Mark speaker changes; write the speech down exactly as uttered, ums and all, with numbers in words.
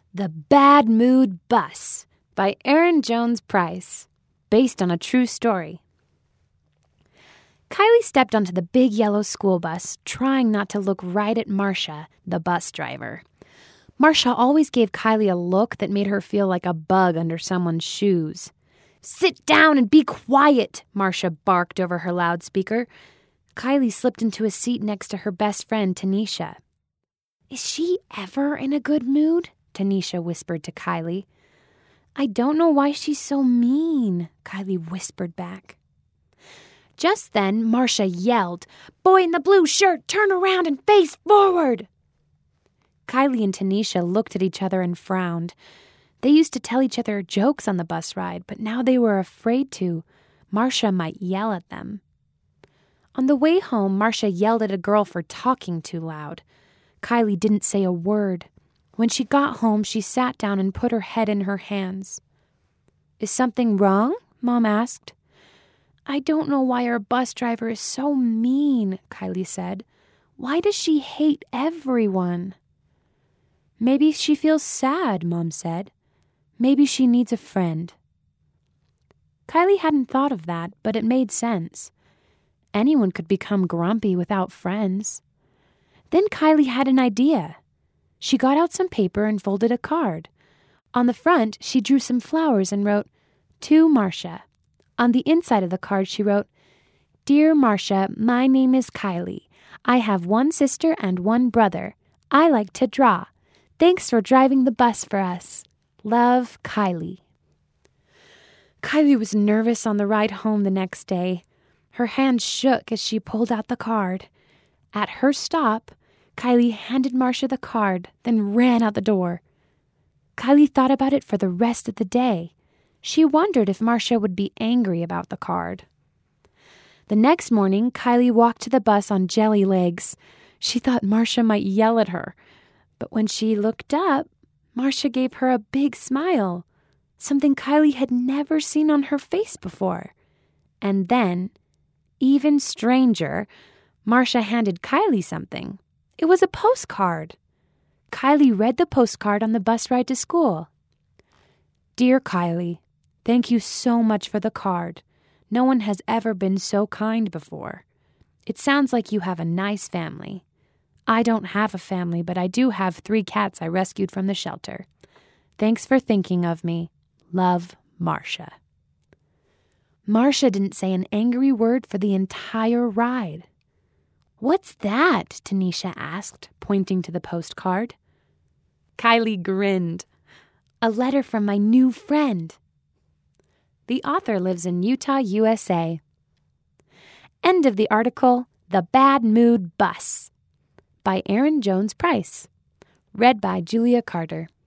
Speaker 1: The Bad Mood Bus by Aaron Jones Price, based on a true story. Kylie stepped onto the big yellow school bus, trying not to look right at Marcia, the bus driver. Marcia always gave Kylie a look that made her feel like a bug under someone's shoes. "Sit down and be quiet," Marcia barked over her loudspeaker. Kylie slipped into a seat next to her best friend, Tanisha. "Is she ever in a good mood?" Tanisha whispered to Kylie. "I don't know why she's so mean," Kylie whispered back. Just then, Marcia yelled, "Boy in the blue shirt, turn around and face forward!" Kylie and Tanisha looked at each other and frowned. They used to tell each other jokes on the bus ride, but now they were afraid to. Marcia might yell at them. On the way home, Marcia yelled at a girl for talking too loud. Kylie didn't say a word. When she got home, she sat down and put her head in her hands. "Is something wrong?" Mom asked. "I don't know why our bus driver is so mean," Kylie said. "Why does she hate everyone?" "Maybe she feels sad," Mom said. "Maybe she needs a friend." Kylie hadn't thought of that, but it made sense. Anyone could become grumpy without friends. Then Kylie had an idea. She got out some paper and folded a card. On the front, she drew some flowers and wrote, "To Marcia." On the inside of the card, she wrote, "Dear Marcia, my name is Kylie. I have one sister and one brother. I like to draw. Thanks for driving the bus for us. Love, Kylie." Kylie was nervous on the ride home the next day. Her hand shook as she pulled out the card. At her stop, Kylie handed Marcia the card, then ran out the door. Kylie thought about it for the rest of the day. She wondered if Marcia would be angry about the card. The next morning, Kylie walked to the bus on jelly legs. She thought Marcia might yell at her. But when she looked up, Marcia gave her a big smile, something Kylie had never seen on her face before. And then, even stranger, Marcia handed Kylie something. It was a postcard. Kylie read the postcard on the bus ride to school. "Dear Kylie, thank you so much for the card. No one has ever been so kind before. It sounds like you have a nice family. I don't have a family, but I do have three cats I rescued from the shelter. Thanks for thinking of me. Love, Marcia." Marcia didn't say an angry word for the entire ride. "What's that?" Tanisha asked, pointing to the postcard. Kylie grinned. "A letter from my new friend." The author lives in Utah, U S A. End of the article, The Bad Mood Bus by Aaron Jones Price. Read by Julia Carter.